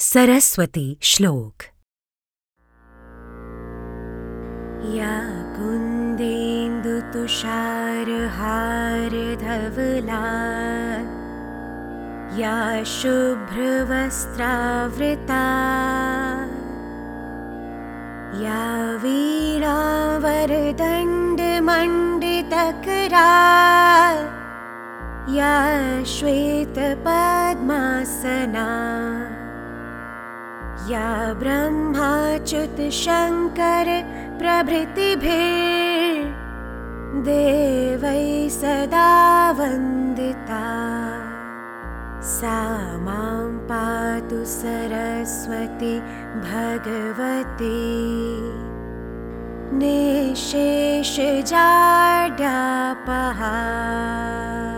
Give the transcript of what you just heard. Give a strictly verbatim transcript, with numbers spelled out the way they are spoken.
सरस्वती श्लोक। या कुन्देन्दुतुषारहारधवला या शुभ्रवस्त्रावृता या वीणावरदण्डमण्डितकरा या श्वेतपद्मासना या ब्रह्माच्युतशङ्कर प्रभृतिभिर्देवैः सदा वन्दिता सा मां पातु सरस्वती भगवती निःशेषजाड्यापहा।